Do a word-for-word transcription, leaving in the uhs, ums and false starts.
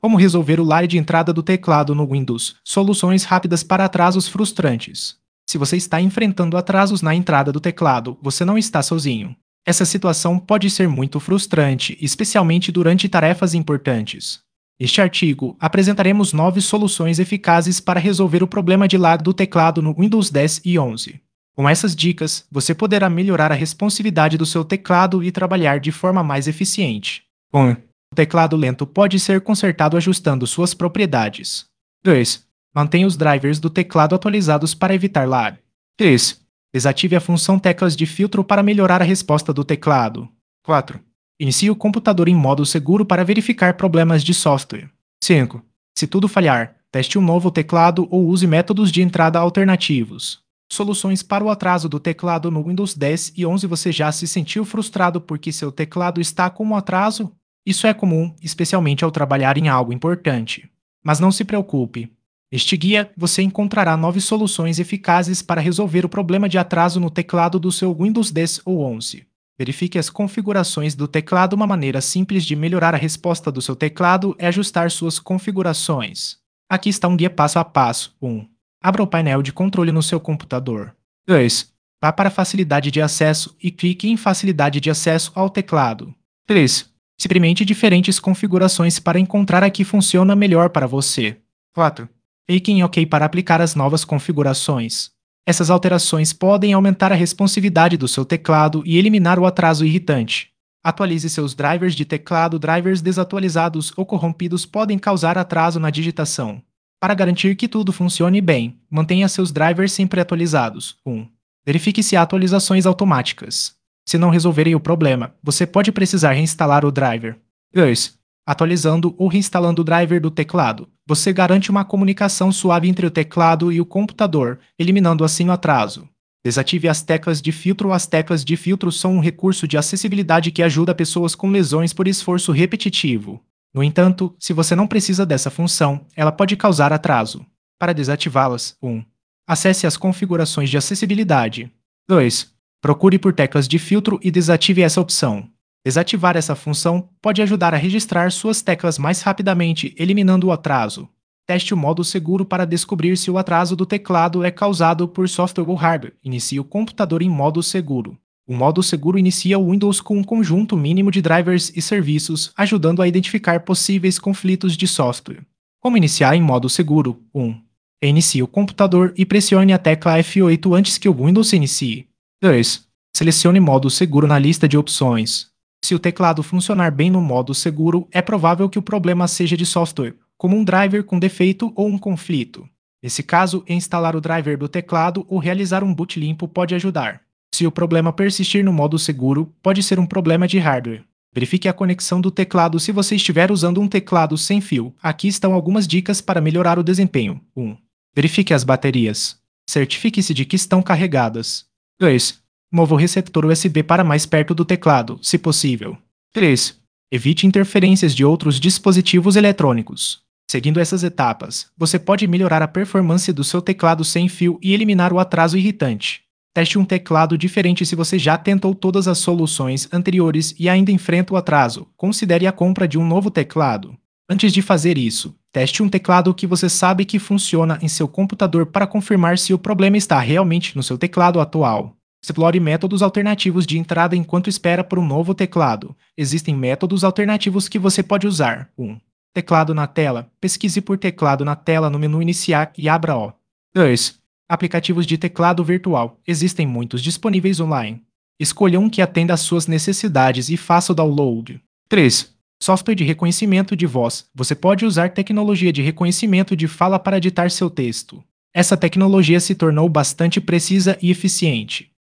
Como resolver o lag de entrada do teclado no Windows? Soluções rápidas para atrasos frustrantes. Se você está enfrentando atrasos na entrada do teclado, você não está sozinho. Essa situação pode ser muito frustrante, especialmente durante tarefas importantes. Neste artigo, apresentaremos nove soluções eficazes para resolver o problema de lag do teclado no Windows dez e onze. Com essas dicas, você poderá melhorar a responsividade do seu teclado e trabalhar de forma mais eficiente. um. O teclado lento pode ser consertado ajustando suas propriedades. dois. Mantenha os drivers do teclado atualizados para evitar lag. três. Desative a função teclas de filtro para melhorar a resposta do teclado. quatro. Inicie o computador em modo seguro para verificar problemas de software. cinco. Se tudo falhar, teste um novo teclado ou use métodos de entrada alternativos. Soluções para o atraso do teclado no Windows dez e onze. Você já se sentiu frustrado porque seu teclado está com um atraso? Isso é comum, especialmente ao trabalhar em algo importante. Mas não se preocupe. Neste guia, você encontrará nove soluções eficazes para resolver o problema de atraso no teclado do seu Windows dez ou onze. Verifique as configurações do teclado. Uma maneira simples de melhorar a resposta do seu teclado é ajustar suas configurações. Aqui está um guia passo a passo. um. Abra o painel de controle no seu computador. dois. Vá para Facilidade de acesso e clique em Facilidade de acesso ao teclado. três. Experimente diferentes configurações para encontrar a que funciona melhor para você. quatro. Clique em OK para aplicar as novas configurações. Essas alterações podem aumentar a responsividade do seu teclado e eliminar o atraso irritante. Atualize seus drivers de teclado. Drivers desatualizados ou corrompidos podem causar atraso na digitação. Para garantir que tudo funcione bem, mantenha seus drivers sempre atualizados. um. Verifique se há atualizações automáticas. Se não resolverem o problema, você pode precisar reinstalar o driver. dois. Atualizando ou reinstalando o driver do teclado, você garante uma comunicação suave entre o teclado e o computador, eliminando assim o atraso. Desative as teclas de filtro. As teclas de filtro são um recurso de acessibilidade que ajuda pessoas com lesões por esforço repetitivo. No entanto, se você não precisa dessa função, ela pode causar atraso. Para desativá-las, um. Acesse as configurações de acessibilidade. dois. Procure por teclas de filtro e desative essa opção. Desativar essa função pode ajudar a registrar suas teclas mais rapidamente, eliminando o atraso. Teste o modo seguro para descobrir se o atraso do teclado é causado por software ou hardware. Inicie o computador em modo seguro. O modo seguro inicia o Windows com um conjunto mínimo de drivers e serviços, ajudando a identificar possíveis conflitos de software. Como iniciar em modo seguro? um. Inicie o computador e pressione a tecla F oito antes que o Windows se inicie. dois. Selecione modo seguro na lista de opções. Se o teclado funcionar bem no modo seguro, é provável que o problema seja de software, como um driver com defeito ou um conflito. Nesse caso, instalar o driver do teclado ou realizar um boot limpo pode ajudar. Se o problema persistir no modo seguro, pode ser um problema de hardware. Verifique a conexão do teclado se você estiver usando um teclado sem fio. Aqui estão algumas dicas para melhorar o desempenho. um. Verifique as baterias. Certifique-se de que estão carregadas. dois. Mova o receptor U S B para mais perto do teclado, se possível. três. Evite interferências de outros dispositivos eletrônicos. Seguindo essas etapas, você pode melhorar a performance do seu teclado sem fio e eliminar o atraso irritante. Teste um teclado diferente se você já tentou todas as soluções anteriores e ainda enfrenta o atraso. Considere a compra de um novo teclado. Antes de fazer isso, teste um teclado que você sabe que funciona em seu computador para confirmar se o problema está realmente no seu teclado atual. Explore métodos alternativos de entrada enquanto espera por um novo teclado. Existem métodos alternativos que você pode usar. um. Teclado na tela. Pesquise por teclado na tela no menu iniciar e abra-o. dois. Aplicativos de teclado virtual. Existem muitos disponíveis online. Escolha um que atenda às suas necessidades e faça o download. três. Software de reconhecimento de voz. Você pode usar tecnologia de reconhecimento de fala para editar seu texto. Essa tecnologia se tornou bastante precisa e eficiente.